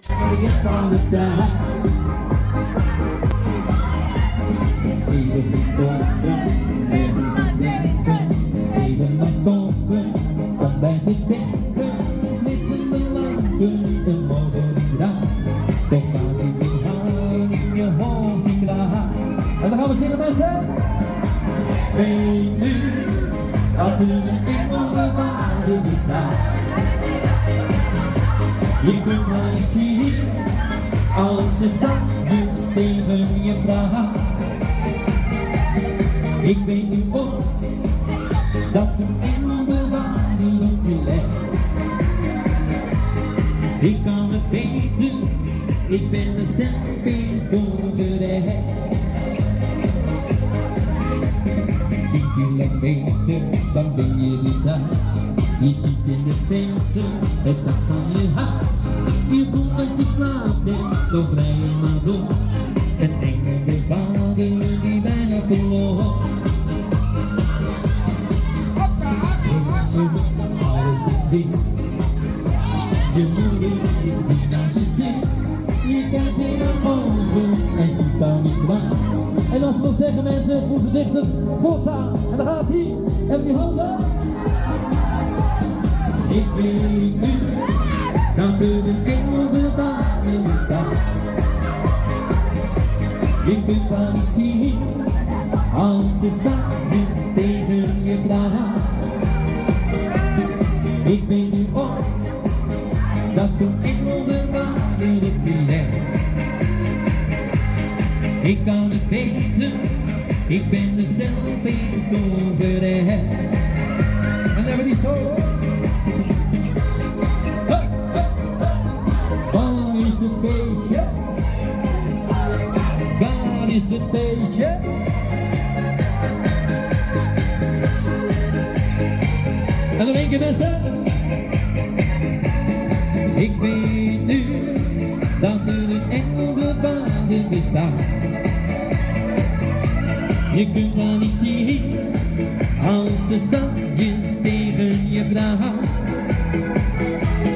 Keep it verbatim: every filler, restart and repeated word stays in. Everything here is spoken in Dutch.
Je kan de tijd. Even gestoppen, nergens aan denken. Even maar stoppen, om bij te denken. Nissen belangen, een morgen raar. Toch maar zit je haar in je hoofd niet klaar. En dan gaan we zingen mensen. Weet nu dat er een enorme waarde bestaat. Je kunt haar niet zien als ze zachtjes tegen je praat. Ik weet nu ook dat ze een enorme waarde op je legt. Ik kan het weten, ik ben er zelf eens doorgerecht. Tien kilometer, dan ben je weer daar. Je ziet in de verte het dak van je hart. Je voelt dat je slaapt en zo vrij je maar door. Een enkele vader die bijna verloor. Alles is dicht. Je moeder is die naast je zit. Je kijkt in haar ogen en ziet daar niet waar. En als we nog zeggen mensen, voel voorzichtig, voortaan. En dan gaat hij, en die handen. Ik weet nu dat er een enorme waarde bestaat. Je kunt haar niet zien als ze zachtjes tegen je praat. Ik weet nu ook dat zo'n enorme waarde op je legt. Ik kan het weten, ik ben er zelf eens doorgerecht. En dan hebben we die zo. Waar is het feestje? Waar is het feestje? En nog één keer mensen. Ik weet nu dat er een enkele waarde bestaat. Je kunt haar niet zien als ze zachtjes tegen je praat.